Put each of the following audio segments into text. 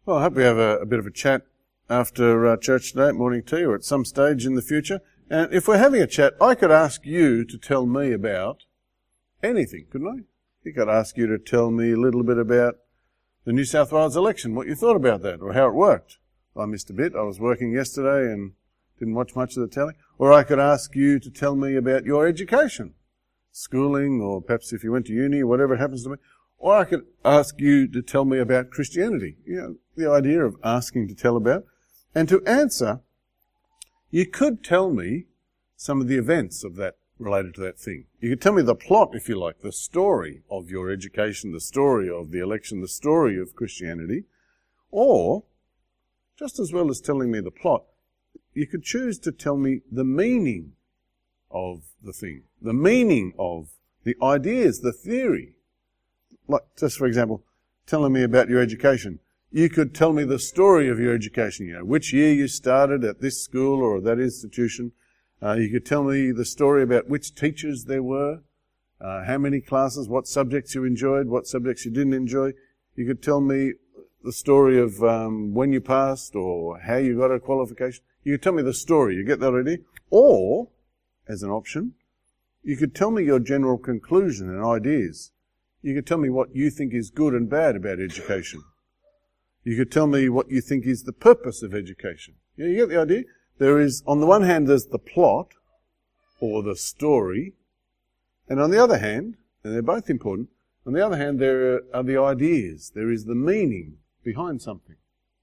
Well, I hope we have a bit of a chat after church today at morning tea or at some stage in the future. And if we're having a chat, I could ask you to tell me about anything, couldn't I? I could ask you to tell me a little bit about the New South Wales election, what you thought about that or how it worked. I missed a bit. I was working yesterday and didn't watch much of the telly. Or I could ask you to tell me about your education, schooling, or perhaps if you went to uni or whatever it happens to be. Or I could ask you to tell me about Christianity. You know, the idea of asking to tell about. And to answer, you could tell me some of the events of that related to that thing. You could tell me the plot, if you like, the story of your education, the story of the election, the story of Christianity. Or, just as well as telling me the plot, you could choose to tell me the meaning of the thing, the meaning of the ideas, the theory. Like, just for example, telling me about your education. You could tell me the story of your education, you know, which year you started at this school or that institution. You could tell me the story about which teachers there were, how many classes, what subjects you enjoyed, what subjects you didn't enjoy. You could tell me the story of when you passed or how you got a qualification. You could tell me the story. You get that idea? Or, as an option, you could tell me your general conclusion and ideas. You could tell me what you think is good and bad about education. You could tell me what you think is the purpose of education. You get the idea? There is, on the one hand, there's the plot or the story, and on the other hand, and they're both important, on the other hand, there are the ideas. There is the meaning behind something.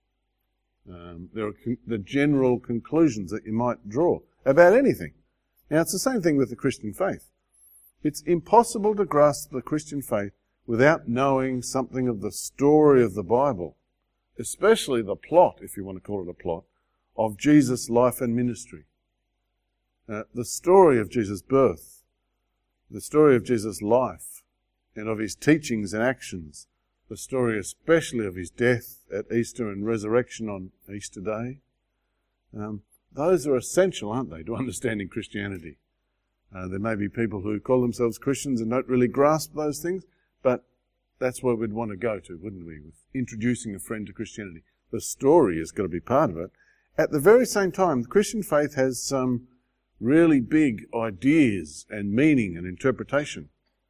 There are the general conclusions that you might draw about anything. Now, it's the same thing with the Christian faith. It's impossible to grasp the Christian faith without knowing something of the story of the Bible, especially the plot, if you want to call it a plot, of Jesus' life and ministry. The story of Jesus' birth, the story of Jesus' life and of his teachings and actions, the story especially of his death at Easter and resurrection on Easter Day. Those are essential, aren't they, to understanding Christianity. There may be people who call themselves Christians and don't really grasp those things, but that's where we'd want to go to, wouldn't we, with introducing a friend to Christianity. The story has got to be part of it. At the very same time, the Christian faith has some really big ideas and meaning and interpretation.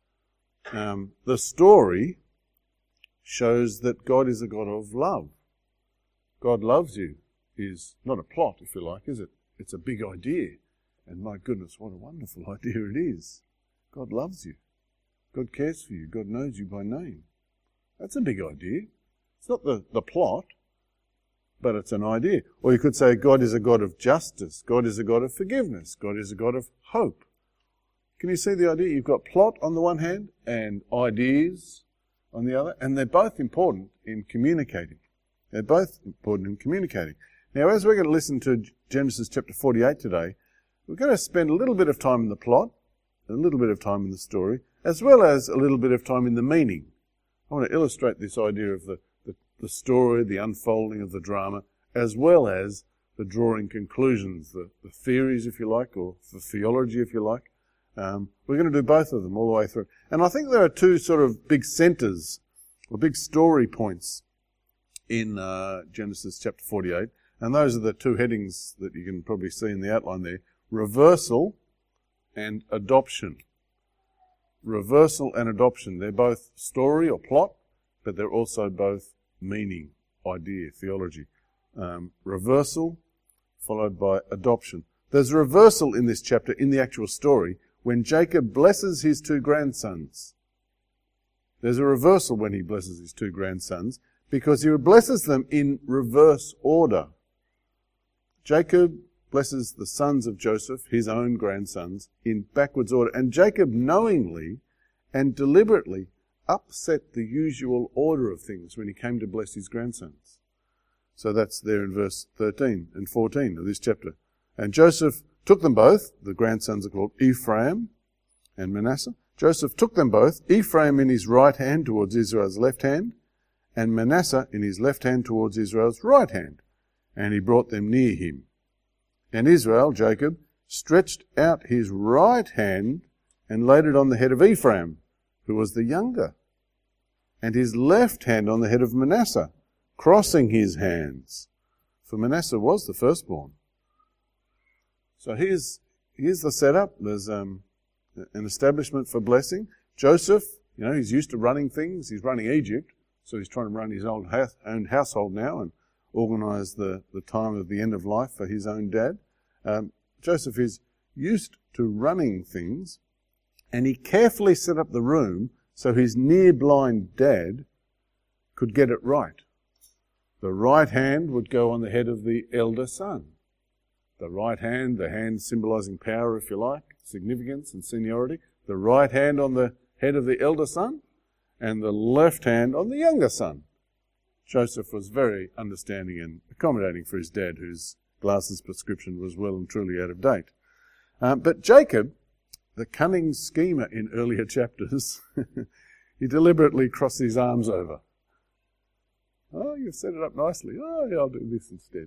The story shows that God is a God of love. God loves you is not a plot, if you like, is it? It's a big idea. And my goodness, what a wonderful idea it is. God loves you. God cares for you. God knows you by name. That's a big idea. It's not the plot, but it's an idea. Or you could say God is a God of justice. God is a God of forgiveness. God is a God of hope. Can you see the idea? You've got plot on the one hand and ideas on the other, and they're both important in communicating. They're both important in communicating. Now, as we're going to listen to Genesis chapter 48 today, we're going to spend a little bit of time in the plot, a little bit of time in the story, as well as a little bit of time in the meaning. I want to illustrate this idea of the story, the unfolding of the drama, as well as the drawing conclusions, the theories, if you like, or the theology, if you like. We're going to do both of them all the way through. And I think there are two sort of big centres, or big story points in Genesis chapter 48. And those are the two headings that you can probably see in the outline there. Reversal and adoption. Reversal and adoption. They're both story or plot, but they're also both meaning, idea, theology. Reversal followed by adoption. There's a reversal in this chapter, in the actual story, when Jacob blesses his two grandsons. There's a reversal when he blesses his two grandsons, because he blesses them in reverse order. Jacob blesses the sons of Joseph, his own grandsons, in backwards order. And Jacob knowingly and deliberately upset the usual order of things when he came to bless his grandsons. So that's there in verse 13 and 14 of this chapter. And Joseph took them both, the grandsons are called Ephraim and Manasseh. Joseph took them both, Ephraim in his right hand towards Israel's left hand, and Manasseh in his left hand towards Israel's right hand. And he brought them near him. And Israel, Jacob, stretched out his right hand and laid it on the head of Ephraim, who was the younger, and his left hand on the head of Manasseh, crossing his hands. For Manasseh was the firstborn. So here's the setup. There's an establishment for blessing. Joseph, he's used to running things. He's running Egypt, so he's trying to run his own household now and organise the time of the end of life for his own dad. Joseph is used to running things, and he carefully set up the room so his near-blind dad could get it right. The right hand would go on the head of the elder son. The right hand, the hand symbolising power, if you like, significance and seniority. The right hand on the head of the elder son, and the left hand on the younger son. Joseph was very understanding and accommodating for his dad, whose glasses prescription was well and truly out of date. But Jacob, the cunning schemer in earlier chapters, he deliberately crossed his arms over. Oh, you've set it up nicely. Oh, yeah, I'll do this instead.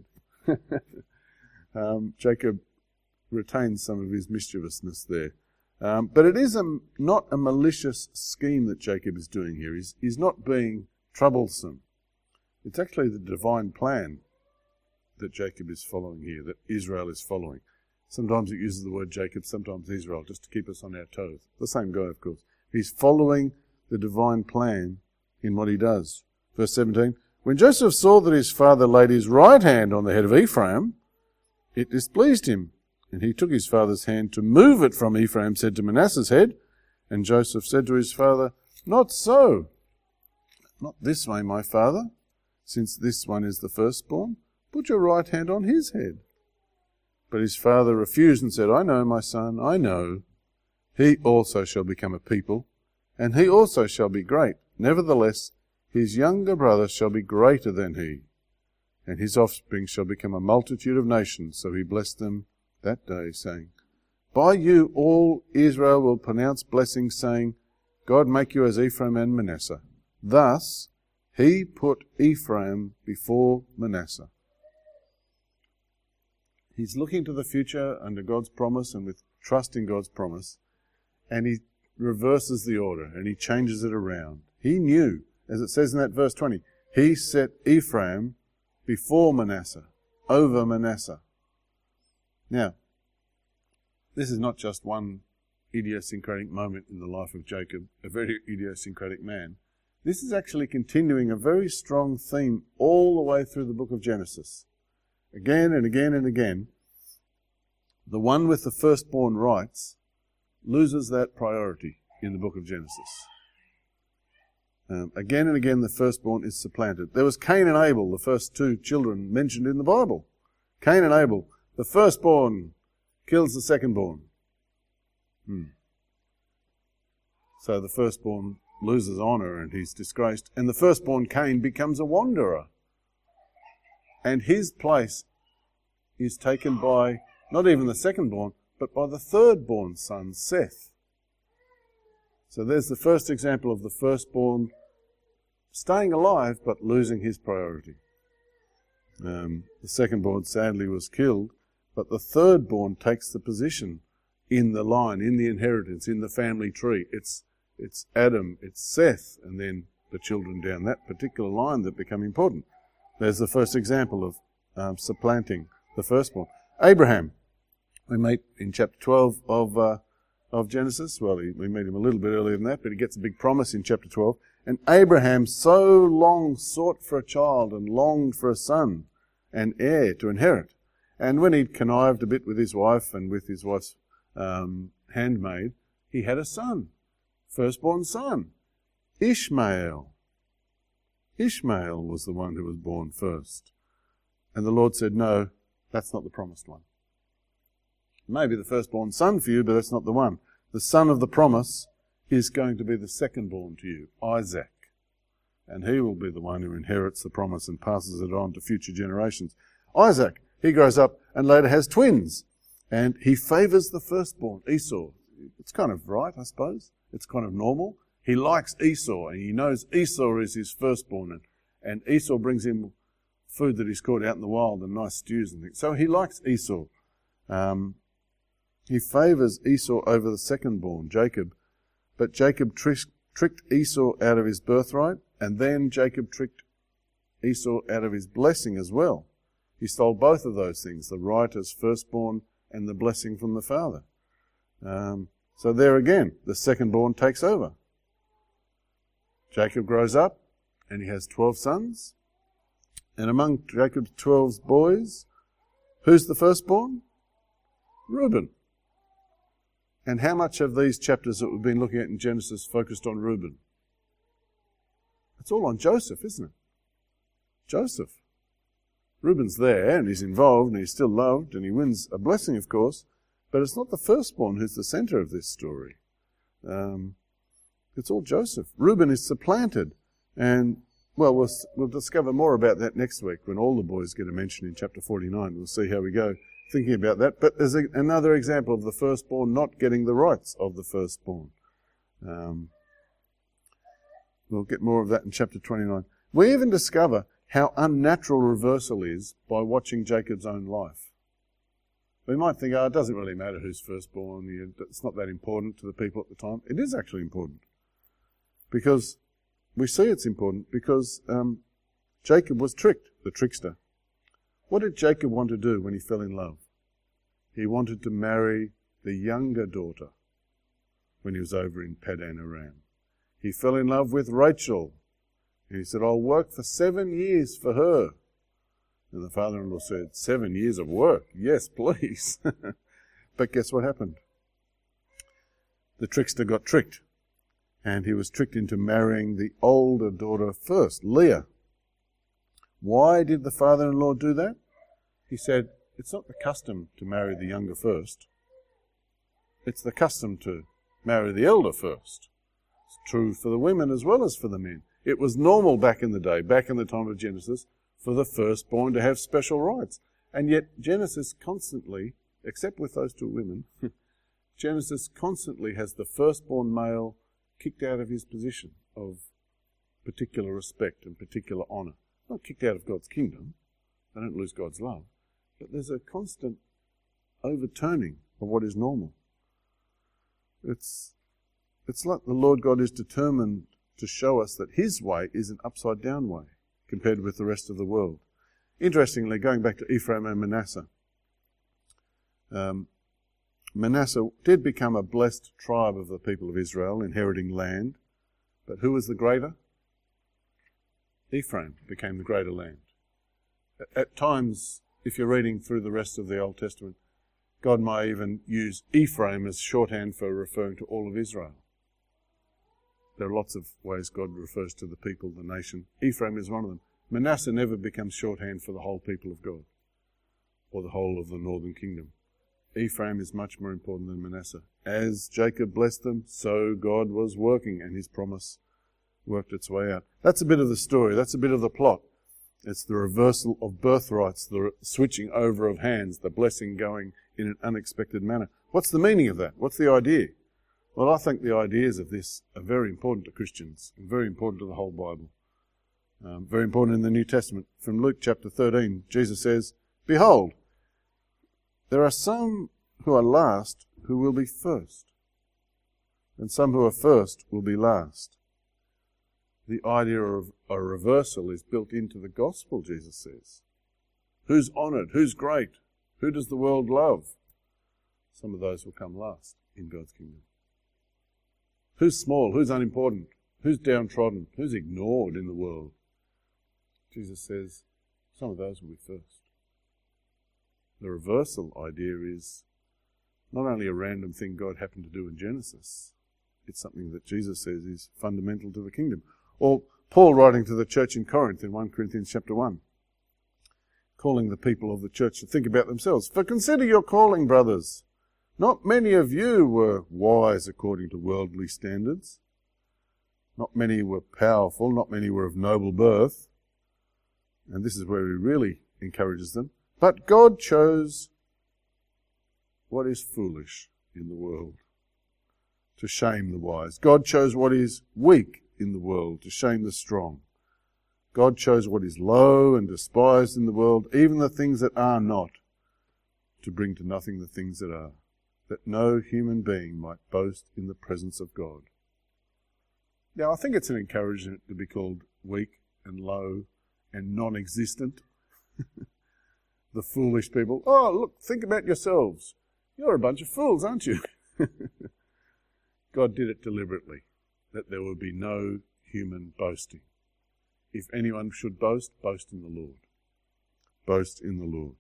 Jacob retains some of his mischievousness there. But it is not a malicious scheme that Jacob is doing here. He's not being troublesome. It's actually the divine plan that Jacob is following here, that Israel is following. Sometimes it uses the word Jacob, sometimes Israel, just to keep us on our toes. The same guy, of course. He's following the divine plan in what he does. Verse 17, when Joseph saw that his father laid his right hand on the head of Ephraim, it displeased him, and he took his father's hand to move it from Ephraim, said to Manasseh's head. And Joseph said to his father, not so. Not this way, my father, since this one is the firstborn. Put your right hand on his head. But his father refused and said, I know, my son, I know. He also shall become a people, and he also shall be great. Nevertheless, his younger brother shall be greater than he, and his offspring shall become a multitude of nations. So he blessed them that day, saying, by you all Israel will pronounce blessing, saying, God make you as Ephraim and Manasseh. Thus he put Ephraim before Manasseh. He's looking to the future under God's promise and with trust in God's promise, and he reverses the order and he changes it around. He knew, as it says in that verse 20, he set Ephraim before Manasseh, over Manasseh. Now, this is not just one idiosyncratic moment in the life of Jacob, a very idiosyncratic man. This is actually continuing a very strong theme all the way through the book of Genesis. Again and again and again, the one with the firstborn rights loses that priority in the book of Genesis. Again and again, the firstborn is supplanted. There was Cain and Abel, the first two children mentioned in the Bible. Cain and Abel, the firstborn kills the secondborn. So the firstborn loses honour and he's disgraced. And the firstborn Cain becomes a wanderer. And his place is taken by not even the secondborn, but by the thirdborn son, Seth. So there's the first example of the firstborn staying alive but losing his priority. The secondborn sadly was killed, but the thirdborn takes the position in the line, in the inheritance, in the family tree. It's Adam, it's Seth, and then the children down that particular line that become important. There's the first example of supplanting the firstborn. Abraham, we meet in chapter 12 of Genesis. Well, we meet him a little bit earlier than that, but he gets a big promise in chapter 12. And Abraham so long sought for a child and longed for a son, an heir to inherit. And when he'd connived a bit with his wife and with his wife's handmaid, he had a son, firstborn son, Ishmael. Ishmael was the one who was born first. And the Lord said, no, that's not the promised one. Maybe the firstborn son for you, but that's not the one. The son of the promise is going to be the secondborn to you, Isaac. And he will be the one who inherits the promise and passes it on to future generations. Isaac, he grows up and later has twins. And he favours the firstborn, Esau. It's kind of right, I suppose. It's kind of normal. He likes Esau, and he knows Esau is his firstborn. And Esau brings him food that he's caught out in the wild and nice stews and things. So he likes Esau. He favours Esau over the secondborn, Jacob. But Jacob tricked Esau out of his birthright, and then Jacob tricked Esau out of his blessing as well. He stole both of those things, the right as firstborn and the blessing from the father. So there again, the secondborn takes over. Jacob grows up and he has 12 sons. And among Jacob's 12 boys, who's the firstborn? Reuben. And how much of these chapters that we've been looking at in Genesis focused on Reuben? It's all on Joseph, isn't it? Joseph. Reuben's there and he's involved and he's still loved and he wins a blessing, of course, but it's not the firstborn who's the centre of this story. It's all Joseph. Reuben is supplanted, and we'll discover more about that next week when all the boys get a mention in chapter 49. We'll see how we go thinking about that. But there's another example of the firstborn not getting the rights of the firstborn. We'll get more of that in chapter 29. We even discover how unnatural reversal is by watching Jacob's own life. We might think, it doesn't really matter who's firstborn. It's not that important to the people at the time. It is actually important. Because we see it's important because Jacob was tricked, the trickster. What did Jacob want to do when he fell in love? He wanted to marry the younger daughter when he was over in Paddan Aram. He fell in love with Rachel. And he said, I'll work for 7 years for her. And the father-in-law said, 7 years of work? Yes, please. But guess what happened? The trickster got tricked. And he was tricked into marrying the older daughter first, Leah. Why did the father-in-law do that? He said, it's not the custom to marry the younger first. It's the custom to marry the elder first. It's true for the women as well as for the men. It was normal back in the day, back in the time of Genesis, for the firstborn to have special rights. And yet Genesis constantly, except with those two women, Genesis constantly has the firstborn male kicked out of his position of particular respect and particular honour. Not kicked out of God's kingdom. They don't lose God's love. But there's a constant overturning of what is normal. It's like the Lord God is determined to show us that his way is an upside-down way compared with the rest of the world. Interestingly, going back to Ephraim and Manasseh, Manasseh did become a blessed tribe of the people of Israel, inheriting land. But who was the greater? Ephraim became the greater land. At times, if you're reading through the rest of the Old Testament, God may even use Ephraim as shorthand for referring to all of Israel. There are lots of ways God refers to the people, the nation. Ephraim is one of them. Manasseh never becomes shorthand for the whole people of God or the whole of the northern kingdom. Ephraim is much more important than Manasseh. As Jacob blessed them, so God was working, and his promise worked its way out. That's a bit of the story. That's a bit of the plot. It's the reversal of birthrights, the switching over of hands, the blessing going in an unexpected manner. What's the meaning of that? What's the idea? Well, I think the ideas of this are very important to Christians and very important to the whole Bible. Very important in the New Testament. From Luke chapter 13, Jesus says, Behold, there are some who are last who will be first, and some who are first will be last. The idea of a reversal is built into the gospel, Jesus says. Who's honoured? Who's great? Who does the world love? Some of those will come last in God's kingdom. Who's small? Who's unimportant? Who's downtrodden? Who's ignored in the world? Jesus says, some of those will be first. The reversal idea is not only a random thing God happened to do in Genesis, it's something that Jesus says is fundamental to the kingdom. Or Paul writing to the church in Corinth in 1 Corinthians chapter 1, calling the people of the church to think about themselves. For consider your calling, brothers. Not many of you were wise according to worldly standards. Not many were powerful. Not many were of noble birth. And this is where he really encourages them. But God chose what is foolish in the world to shame the wise. God chose what is weak in the world to shame the strong. God chose what is low and despised in the world, even the things that are not, to bring to nothing the things that are, that no human being might boast in the presence of God. Now, I think it's an encouragement to be called weak and low and non-existent. The foolish people. Oh, look, think about yourselves. You're a bunch of fools, aren't you? God did it deliberately, that there would be no human boasting. If anyone should boast, boast in the Lord. Boast in the Lord.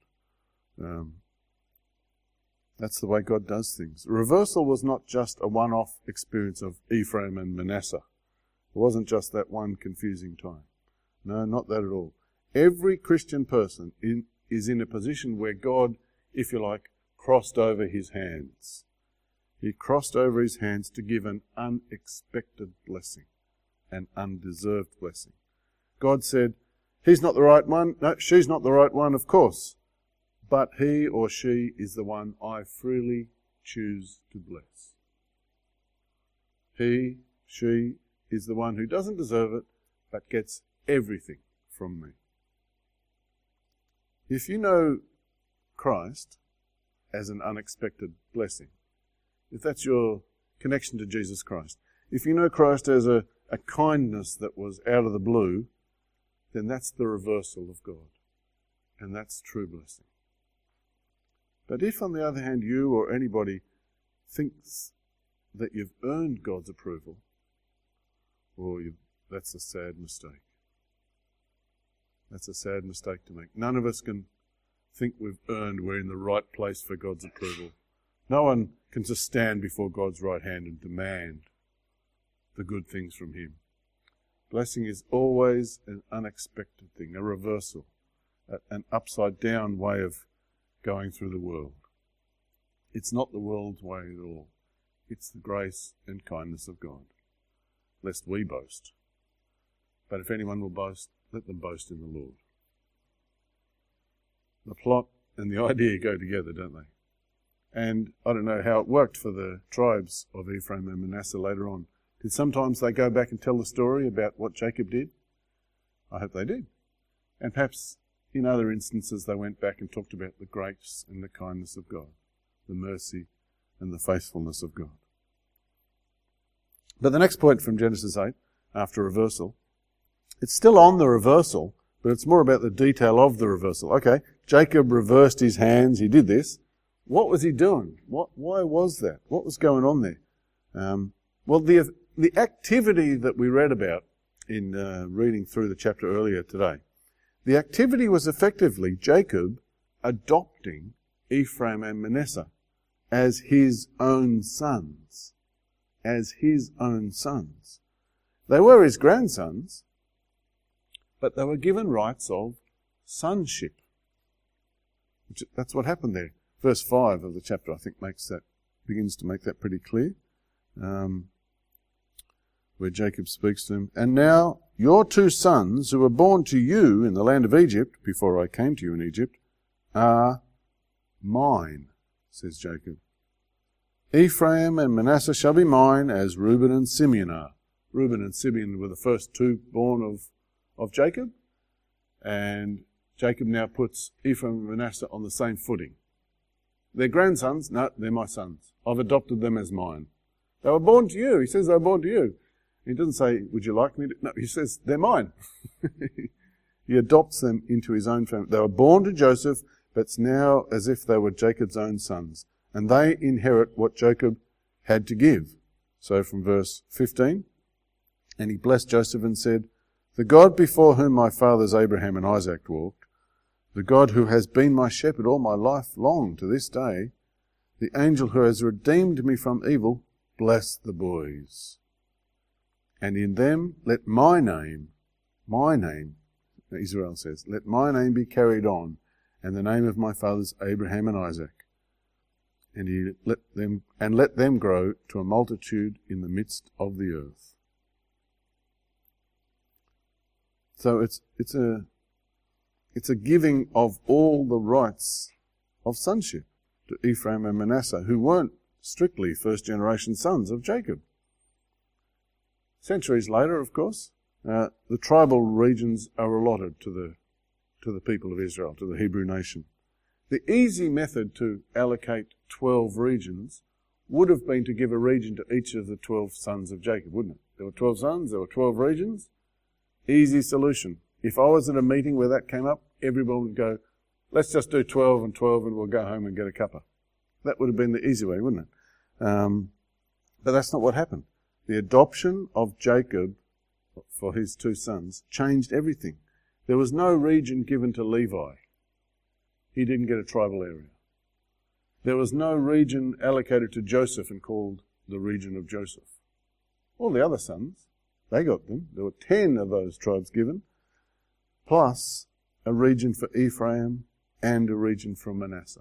That's the way God does things. Reversal was not just a one-off experience of Ephraim and Manasseh. It wasn't just that one confusing time. No, not that at all. Every Christian person is in a position where God, if you like, crossed over his hands. He crossed over his hands to give an unexpected blessing, an undeserved blessing. God said, he's not the right one. No, she's not the right one, of course. But he or she is the one I freely choose to bless. He, she is the one who doesn't deserve it, but gets everything from me. If you know Christ as an unexpected blessing, if that's your connection to Jesus Christ, if you know Christ as a kindness that was out of the blue, then that's the reversal of God. And that's true blessing. But if, on the other hand, you or anybody thinks that you've earned God's approval, that's a sad mistake. That's a sad mistake to make. None of us can think we're in the right place for God's approval. No one can just stand before God's right hand and demand the good things from him. Blessing is always an unexpected thing, a reversal, an upside-down way of going through the world. It's not the world's way at all. It's the grace and kindness of God, lest we boast. But if anyone will boast, let them boast in the Lord. The plot and the idea go together, don't they? And I don't know how it worked for the tribes of Ephraim and Manasseh later on. Did sometimes they go back and tell the story about what Jacob did? I hope they did. And perhaps in other instances they went back and talked about the grace and the kindness of God, the mercy and the faithfulness of God. But the next point from Genesis 8, after reversal, it's still on the reversal, but it's more about the detail of the reversal. Okay, Jacob reversed his hands, he did this. What was he doing? Why was that? What was going on there? Well, the activity that we read about in reading through the chapter earlier today, the activity was effectively Jacob adopting Ephraim and Manasseh as his own sons. As his own sons. They were his grandsons, but they were given rights of sonship. That's what happened there. Verse 5 of the chapter, I think, begins to make that pretty clear. Where Jacob speaks to him, and now your two sons who were born to you in the land of Egypt, before I came to you in Egypt, are mine, says Jacob. Ephraim and Manasseh shall be mine, as Reuben and Simeon are. Reuben and Simeon were the first two born of Jacob, and Jacob now puts Ephraim and Manasseh on the same footing. They're grandsons? No, they're my sons. I've adopted them as mine. They were born to you. He says they were born to you. He doesn't say, would you like me to? No, he says, they're mine. He adopts them into his own family. They were born to Joseph, but it's now as if they were Jacob's own sons. And they inherit what Jacob had to give. So from verse 15, and he blessed Joseph and said, the God before whom my fathers Abraham and Isaac walked, the God who has been my shepherd all my life long to this day, the angel who has redeemed me from evil, bless the boys. And in them let my name, Israel says, let my name be carried on, and the name of my fathers Abraham and Isaac. And let them grow to a multitude in the midst of the earth. So it's a giving of all the rights of sonship to Ephraim and Manasseh, who weren't strictly first generation sons of Jacob. Centuries later, of course, the tribal regions are allotted to the people of Israel, to the Hebrew nation. The easy method to allocate 12 regions would have been to give a region to each of the 12 sons of Jacob, wouldn't it? There were 12 sons, there were 12 regions. Easy solution. If I was at a meeting where that came up, everyone would go, let's just do 12 and 12 and we'll go home and get a cuppa. That would have been the easy way, wouldn't it? But that's not what happened. The adoption of Jacob for his 2 sons changed everything. There was no region given to Levi. He didn't get a tribal area. There was no region allocated to Joseph and called the region of Joseph. All the other sons, they got them. There were 10 of those tribes given, plus a region for Ephraim and a region for Manasseh.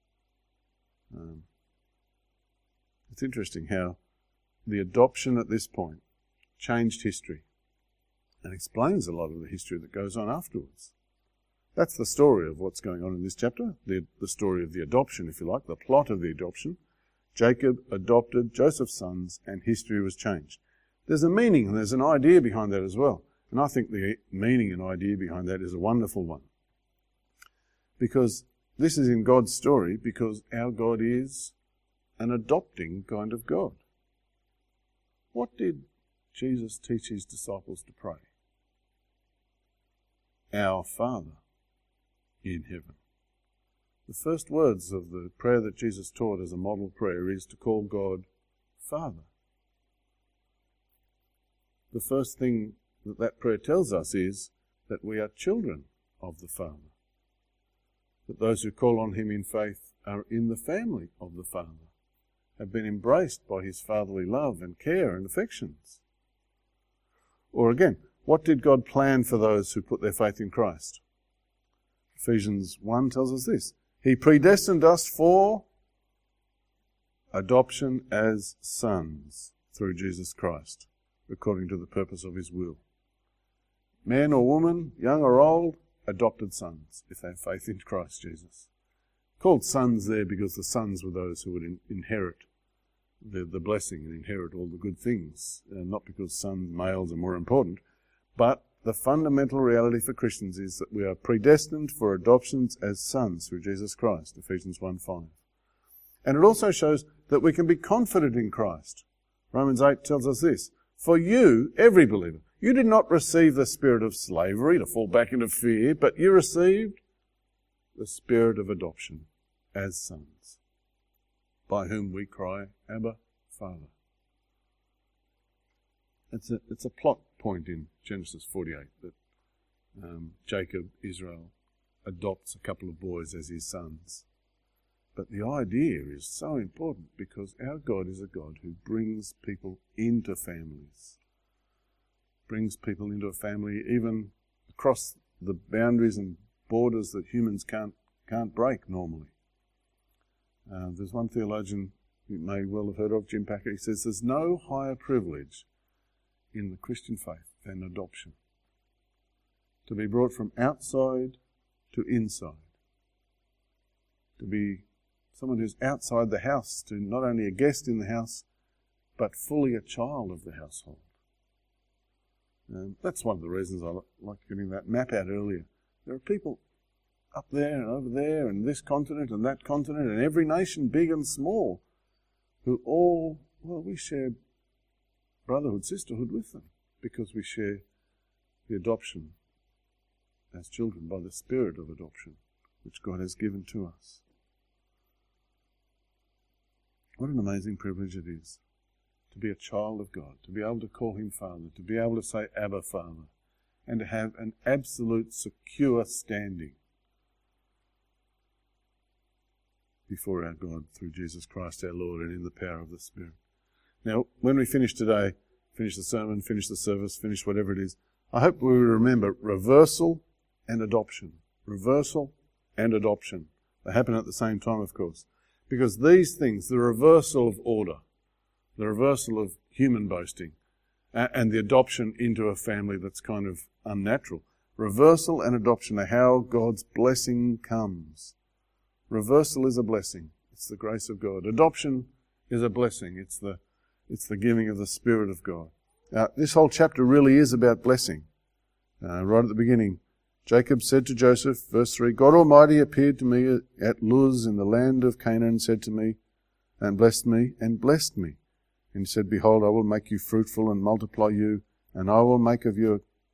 It's interesting how the adoption at this point changed history and explains a lot of the history that goes on afterwards. That's the story of what's going on in this chapter, the story of the adoption, if you like, the plot of the adoption. Jacob adopted Joseph's sons and history was changed. There's a meaning and there's an idea behind that as well. And I think the meaning and idea behind that is a wonderful one. Because this is in God's story, because our God is an adopting kind of God. What did Jesus teach his disciples to pray? Our Father in heaven. The first words of the prayer that Jesus taught as a model prayer is to call God Father. The first thing that prayer tells us is that we are children of the Father. That those who call on him in faith are in the family of the Father, have been embraced by his fatherly love and care and affections. Or again, what did God plan for those who put their faith in Christ? Ephesians 1 tells us this. He predestined us for adoption as sons through Jesus Christ, according to the purpose of his will. Man or woman, young or old, adopted sons, if they have faith in Christ Jesus. Called sons there because the sons were those who would inherit the blessing and inherit all the good things, not because sons, males, are more important, but the fundamental reality for Christians is that we are predestined for adoptions as sons through Jesus Christ, Ephesians 1:5. And it also shows that we can be confident in Christ. Romans 8 tells us this, for you, every believer, you did not receive the spirit of slavery to fall back into fear, but you received the spirit of adoption as sons, by whom we cry, Abba, Father. It's a plot point in Genesis 48 that Jacob, Israel, adopts a couple of boys as his sons. But the idea is so important because our God is a God who brings people into families, brings people into a family even across the boundaries and borders that humans can't break normally. There's one theologian you may well have heard of, Jim Packer. He says there's no higher privilege in the Christian faith than adoption. To be brought from outside to inside. To be someone who's outside the house, to not only a guest in the house, but fully a child of the household. That's one of the reasons I like getting that map out earlier. There are people up there and over there and this continent and that continent and every nation, big and small, who all, we share brotherhood, sisterhood with them because we share the adoption as children by the spirit of adoption which God has given to us. What an amazing privilege it is to be a child of God, to be able to call him Father, to be able to say Abba, Father, and to have an absolute secure standing before our God through Jesus Christ our Lord and in the power of the Spirit. Now, when we finish today, finish the sermon, finish the service, finish whatever it is, I hope we remember reversal and adoption. Reversal and adoption. They happen at the same time, of course. Because these things, the reversal of order, the reversal of human boasting, and the adoption into a family that's kind of unnatural. Reversal and adoption are how God's blessing comes. Reversal is a blessing. It's the grace of God. Adoption is a blessing. It's the giving of the Spirit of God. This whole chapter really is about blessing. Right at the beginning, Jacob said to Joseph, verse 3, God Almighty appeared to me at Luz in the land of Canaan and said to me, and blessed me, and blessed me. And he said, behold, I will make you fruitful and multiply you, and I will make of you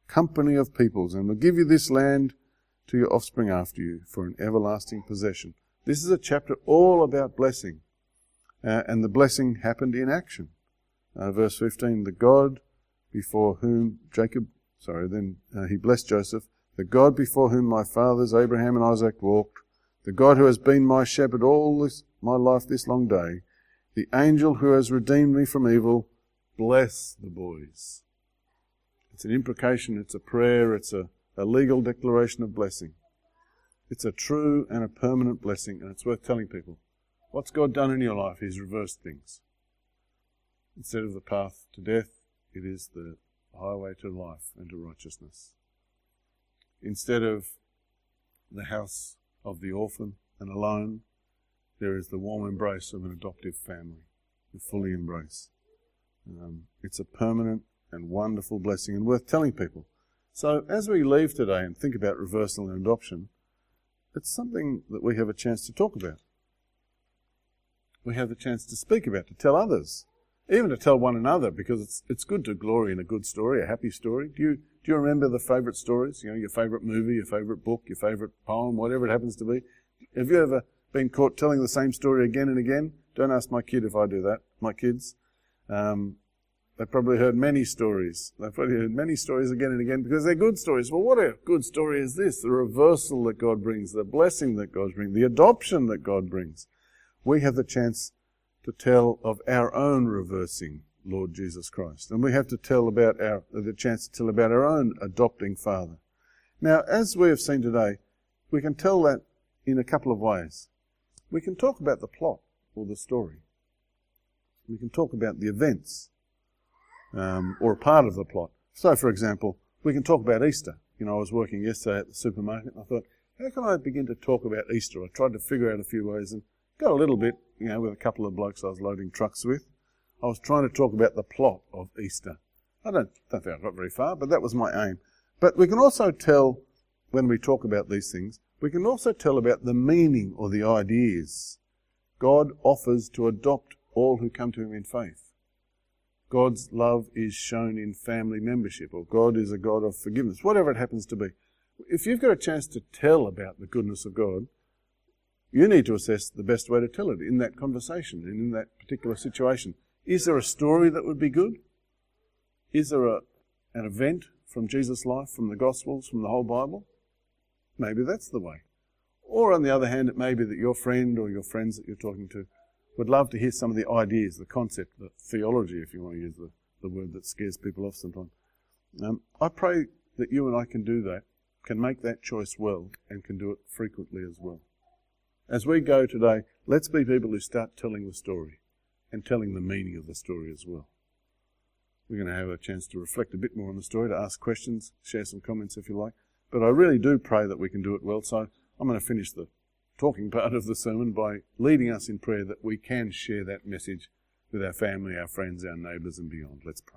company of peoples, and will give you this land to your offspring after you for an everlasting possession. This is a chapter all about blessing, and the blessing happened in action. Verse 15, the God before whom he blessed Joseph, the God before whom my fathers Abraham and Isaac walked, the God who has been my shepherd all my life this long day, the angel who has redeemed me from evil, bless the boys. It's an imprecation, it's a prayer, it's a legal declaration of blessing. It's a true and a permanent blessing, and it's worth telling people. What's God done in your life? He's reversed things. Instead of the path to death, it is the highway to life and to righteousness. Instead of the house of the orphan and alone, there is the warm embrace of an adoptive family, to fully embrace. It's a permanent and wonderful blessing and worth telling people. So as we leave today and think about reversal and adoption, it's something that we have a chance to talk about. We have the chance to speak about, to tell others, even to tell one another, because it's good to glory in a good story, a happy story. Do you remember the favourite stories? You know, your favourite movie, your favourite book, your favourite poem, whatever it happens to be. Have you ever been caught telling the same story again and again? Don't ask my kid if I do that. My kids, they've probably heard many stories. They've probably heard many stories again and again because they're good stories. Well, what a good story is this? The reversal that God brings, the blessing that God brings, the adoption that God brings. We have the chance to tell of our own reversing Lord Jesus Christ. And we have to tell about the chance to tell about our own adopting Father. Now, as we have seen today, we can tell that in a couple of ways. We can talk about the plot or the story. We can talk about the events or a part of the plot. So, for example, we can talk about Easter. You know, I was working yesterday at the supermarket and I thought, how can I begin to talk about Easter? I tried to figure out a few ways and got a little bit, you know, with a couple of blokes I was loading trucks with. I was trying to talk about the plot of Easter. I don't think I got very far, but that was my aim. But we can also tell, when we talk about these things, we can also tell about the meaning or the ideas God offers to adopt all who come to him in faith. God's love is shown in family membership, or God is a God of forgiveness, whatever it happens to be. If you've got a chance to tell about the goodness of God, you need to assess the best way to tell it in that conversation and in that particular situation. Is there a story that would be good? Is there an event from Jesus' life, from the Gospels, from the whole Bible? Maybe that's the way. Or on the other hand, it may be that your friend or your friends that you're talking to would love to hear some of the ideas, the concept, the theology, if you want to use the word that scares people off sometimes. I pray that you and I can do that, can make that choice well, and can do it frequently as well. As we go today, let's be people who start telling the story and telling the meaning of the story as well. We're going to have a chance to reflect a bit more on the story, to ask questions, share some comments if you like. But I really do pray that we can do it well. So I'm going to finish the talking part of the sermon by leading us in prayer that we can share that message with our family, our friends, our neighbours and beyond. Let's pray.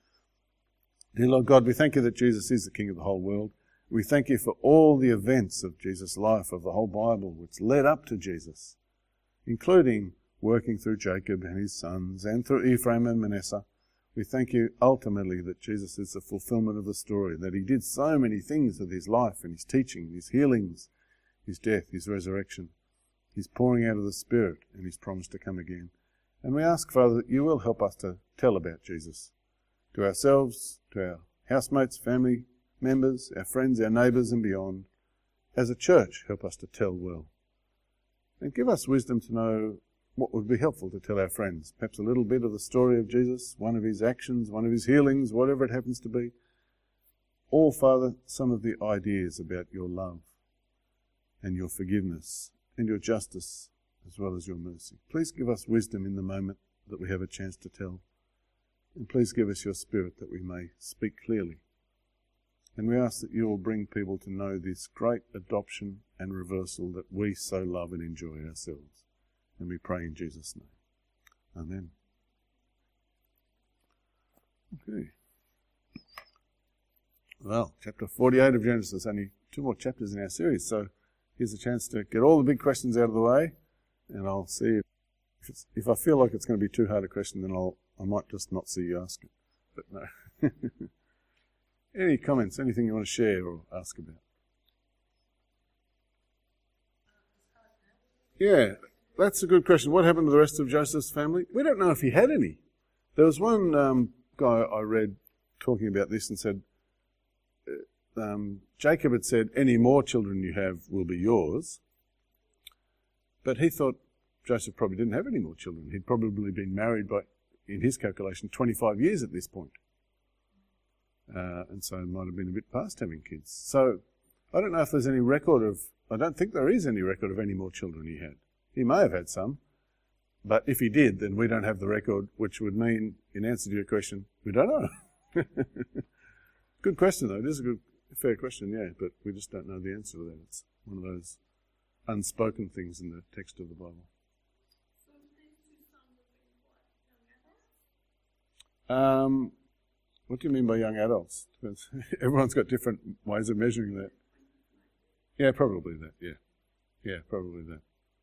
Dear Lord God, we thank you that Jesus is the King of the whole world. We thank you for all the events of Jesus' life, of the whole Bible, which led up to Jesus, including working through Jacob and his sons and through Ephraim and Manasseh. We thank you ultimately that Jesus is the fulfillment of the story, that he did so many things with his life and his teaching, his healings, his death, his resurrection, his pouring out of the Spirit and his promise to come again. And we ask, Father, that you will help us to tell about Jesus to ourselves, to our housemates, family members, our friends, our neighbours and beyond. As a church, help us to tell well. And give us wisdom to know what would be helpful to tell our friends. Perhaps a little bit of the story of Jesus, one of his actions, one of his healings, whatever it happens to be. Or, Father, some of the ideas about your love and your forgiveness and your justice as well as your mercy. Please give us wisdom in the moment that we have a chance to tell. And please give us your Spirit that we may speak clearly. And we ask that you will bring people to know this great adoption and reversal that we so love and enjoy ourselves. And we pray in Jesus' name. Amen. Okay. Well, chapter 48 of Genesis, only 2 more chapters in our series, so here's a chance to get all the big questions out of the way, and I'll see if I feel like it's going to be too hard a question, then I might just not see you ask it. But no. Any comments, anything you want to share or ask about? Yeah, that's a good question. What happened to the rest of Joseph's family? We don't know if he had any. There was one guy I read talking about this and said, Jacob had said, any more children you have will be yours. But he thought Joseph probably didn't have any more children. He'd probably been married by, in his calculation, 25 years at this point. And so it might have been a bit past having kids. So I don't know if there's any record of, I don't think there is any record of any more children he had. He may have had some, but if he did, then we don't have the record, which would mean, in answer to your question, we don't know. Good question, though. It is a fair question, yeah, but we just don't know the answer to that. It's one of those unspoken things in the text of the Bible. What do you mean by young adults? Everyone's got different ways of measuring that. Yeah, probably that, yeah. Yeah, probably that.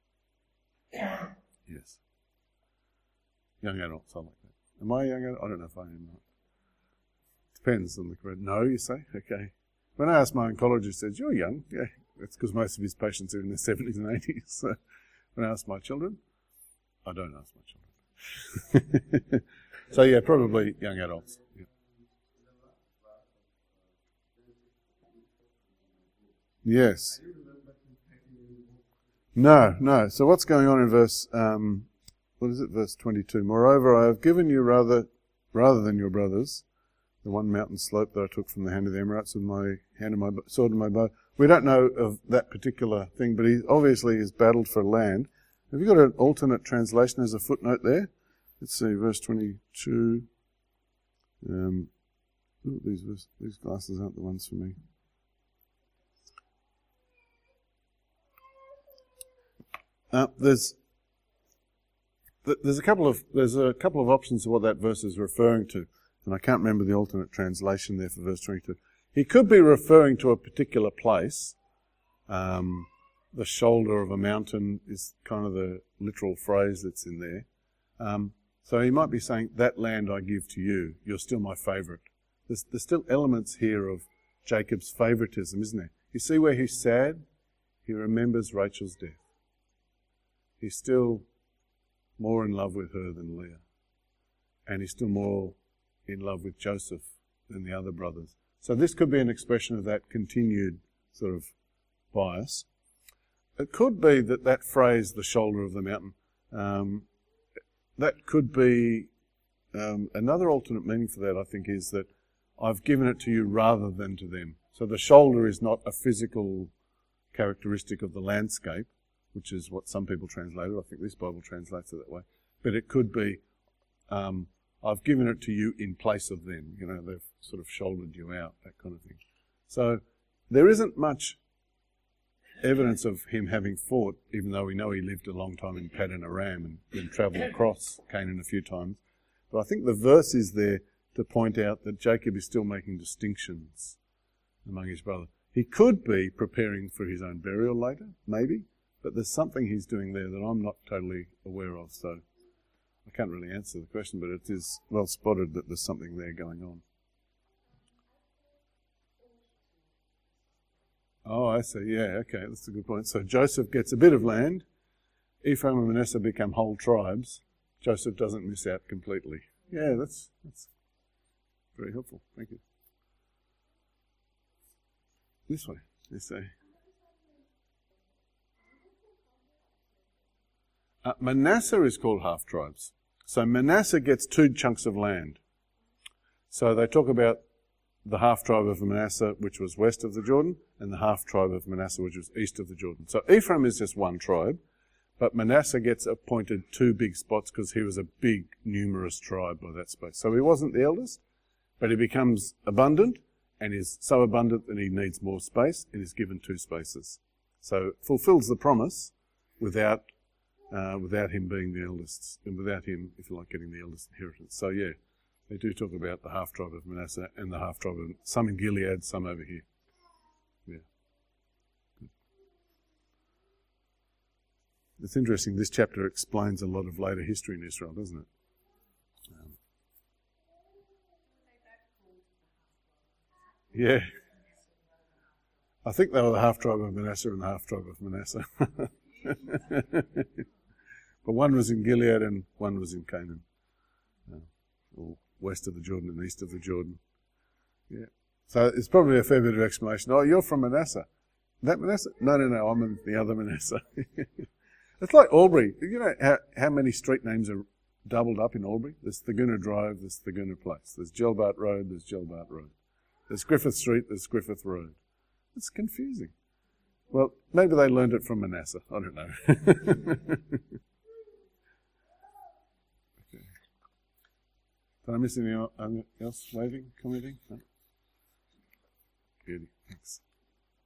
Yes. Young adults, I like that. Am I a young adult? I don't know if I am not. Depends on the crowd. No, you say? Okay. When I asked my oncologist, he says, you're young. Yeah, that's because most of his patients are in their 70s and 80s. So when I ask my children, I don't ask my children. So yeah, probably young adults. Yeah. Yes. No. So what's going on in verse, verse 22? Moreover, I have given you rather than your brothers, the one mountain slope that I took from the hand of the Amorites with my hand and my sword and my bow. We don't know of that particular thing, but he obviously has battled for land. Have you got an alternate translation as a footnote there? Let's see, verse 22. These glasses aren't the ones for me. There's a couple of options of what that verse is referring to, and I can't remember the alternate translation there for verse 22. He could be referring to a particular place. The shoulder of a mountain is kind of the literal phrase that's in there. So he might be saying, that land I give to you, you're still my favourite. There's still elements here of Jacob's favouritism, isn't there? You see where he's sad? He remembers Rachel's death. He's still more in love with her than Leah. And he's still more in love with Joseph than the other brothers. So this could be an expression of that continued sort of bias. It could be that phrase, the shoulder of the mountain, that could be another alternate meaning for that, I think, is that I've given it to you rather than to them. So the shoulder is not a physical characteristic of the landscape, which is what some people translate it. I think this Bible translates it that way. But it could be, I've given it to you in place of them. You know, they've sort of shouldered you out, that kind of thing. So there isn't much evidence of him having fought, even though we know he lived a long time in Paddan Aram and then travelled across Canaan a few times. But I think the verse is there to point out that Jacob is still making distinctions among his brothers. He could be preparing for his own burial later, maybe, but there's something he's doing there that I'm not totally aware of, so I can't really answer the question, but it is well spotted that there's something there going on. Oh, I see. Yeah, okay, that's a good point. So Joseph gets a bit of land. Ephraim and Manasseh become whole tribes. Joseph doesn't miss out completely. Yeah, that's very helpful. Thank you. This way, they say. Manasseh is called half tribes. So Manasseh gets 2 chunks of land. So they talk about the half tribe of Manasseh, which was west of the Jordan, and the half tribe of Manasseh, which was east of the Jordan. So Ephraim is just one tribe, but Manasseh gets appointed 2 big spots because he was a big, numerous tribe by that space. So he wasn't the eldest, but he becomes abundant, and is so abundant that he needs more space, and is given 2 spaces. So it fulfills the promise without him being the eldest, and without him, if you like, getting the eldest inheritance. So yeah, they do talk about the half tribe of Manasseh and the half tribe of, some in Gilead, some over here. Yeah. Good. It's interesting, this chapter explains a lot of later history in Israel, doesn't it? Yeah. I think they were the half tribe of Manasseh and the half tribe of Manasseh. But one was in Gilead and one was in Canaan. Or west of the Jordan and east of the Jordan. Yeah. So it's probably a fair bit of explanation. Oh, you're from Manasseh. That Manasseh? No, I'm in the other Manasseh. It's like Albury. You know how many street names are doubled up in Albury? There's Thaguna Drive, there's Thaguna Place. There's Gelbart Road, there's Gelbart Road. There's Griffith Street, there's Griffith Road. It's confusing. Well, maybe they learned it from Manasseh. I don't know. Did I miss anything else? Waving? Commenting? No? Beauty. Thanks.